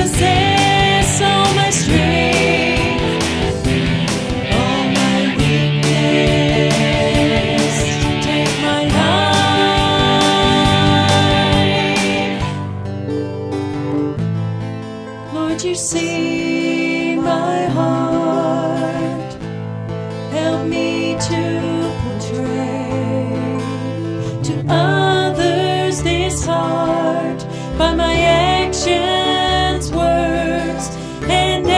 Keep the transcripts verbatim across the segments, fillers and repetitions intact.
possess all my strength, all my weakness. Take my life. Lord, you see my heart. Help me to portray to others this heart by my actions, words, and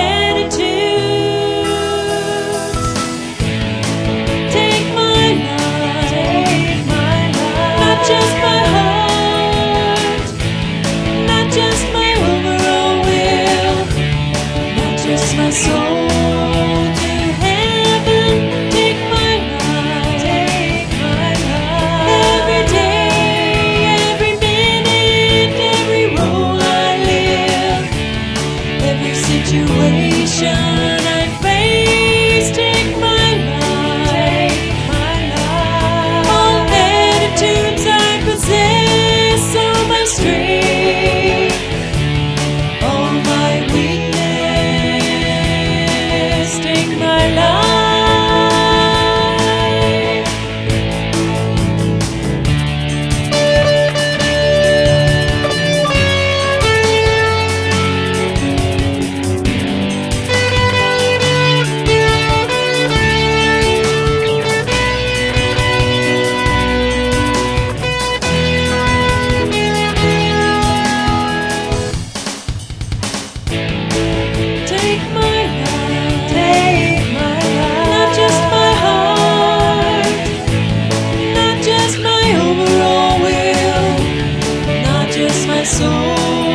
attitudes. Take my life, take my life, not just my heart, not just my overall will, not just my soul. Situation I face, take my life, my life. All attitudes I possess, all my strength, all my weakness. Take my life. Take my life, take my life, not just my heart, not just my overall will, not just my soul.